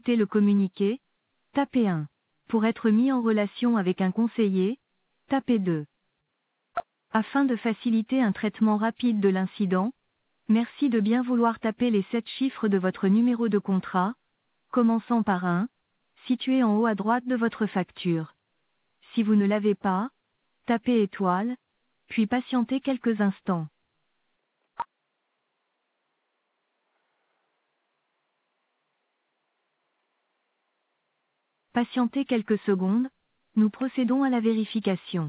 écouter le communiqué, tapez 1. Pour être mis en relation avec un conseiller, tapez 2. Afin de faciliter un traitement rapide de l'incident, merci de bien vouloir taper les 7 chiffres de votre numéro de contrat, commençant par 1, situé en haut à droite de votre facture. Si vous ne l'avez pas, tapez étoile, puis patientez quelques instants. Patientez quelques secondes, nous procédons à la vérification.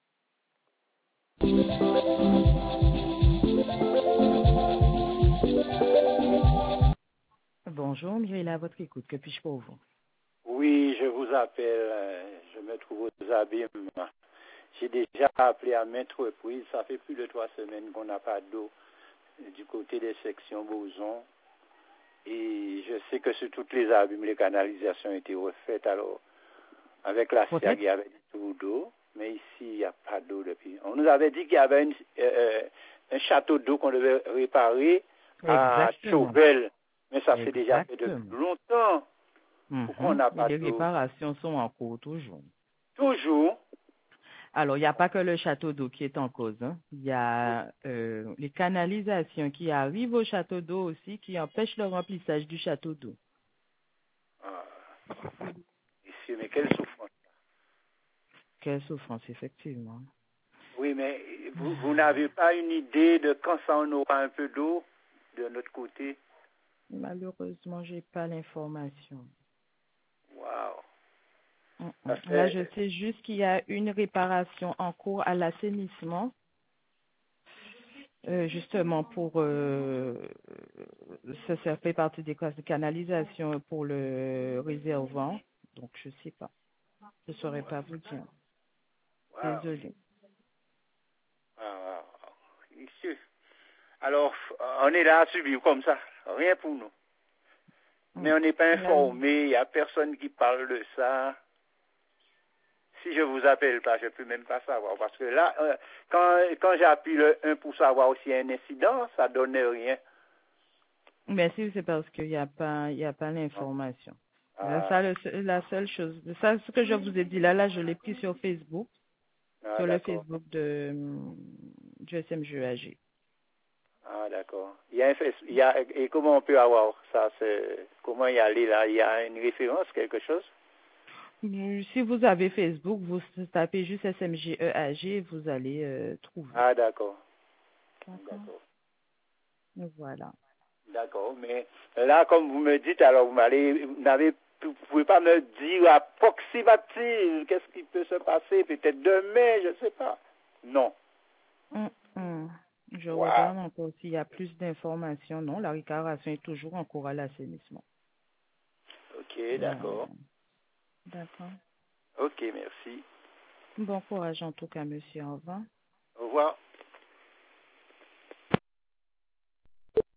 Bonjour, Mireille, à votre écoute. Que puis-je pour vous? Oui, je vous appelle. Je me trouve aux abîmes. J'ai déjà appelé à maintes reprises. Ça fait plus de 3 semaines qu'on n'a pas d'eau du côté des sections Boson. Et je sais que sur toutes les abîmes, les canalisations ont été refaites. Alors, avec la SIAG, il y avait du tout d'eau. Mais ici, il n'y a pas d'eau depuis. On nous avait dit qu'il y avait un château d'eau qu'on devait réparer à Chauvel. Mais ça s'est déjà fait depuis longtemps. Pourquoi on n'a pas Les d'eau? réparations sont en cours toujours. Toujours. Alors, il n'y a pas que le château d'eau qui est en cause. Hein. Il y a les canalisations qui arrivent au château d'eau aussi qui empêchent le remplissage du château d'eau. Ah. Ici, mais quelle souffrance. Quelle souffrance, effectivement. Oui, mais vous n'avez pas une idée de quand ça on aura un peu d'eau de notre côté? Malheureusement, je n'ai pas l'information. Wow. Là, je sais juste qu'il y a une réparation en cours à l'assainissement, justement pour ça fait partie des canalisations pour le réservoir. Donc, je ne sais pas. Je ne saurais pas vous dire. Wow. Désolée. Wow. Ici. Alors, on est là à subir comme ça. Rien pour nous. Mais on n'est pas informé. Il n'y a personne qui parle de ça. Si je vous appelle pas, je ne peux même pas savoir. Parce que là, quand j'appuie le 1 pour savoir s'il y a un incident, ça ne donne rien. Mais si c'est parce qu'il n'y a pas l'information. La seule chose, ça, ce que je vous ai dit là, je l'ai pris sur Facebook, sur le Facebook du SMGEAG. Ah, d'accord. Et comment on peut avoir ça? Comment y aller là? Il y a une référence, quelque chose? Si vous avez Facebook, vous tapez juste SMGEAG, vous allez trouver. Ah, d'accord. D'accord. Voilà. D'accord, mais là, comme vous me dites, alors vous ne pouvez pas me dire approximatif qu'est-ce qui peut se passer, peut-être demain, je ne sais pas. Non. Je regarde encore s'il y a plus d'informations. Non, la réparation est toujours en cours à l'assainissement. Ok, d'accord. D'accord. Ok, merci. Bon courage en tout cas, monsieur. Au revoir. Au revoir.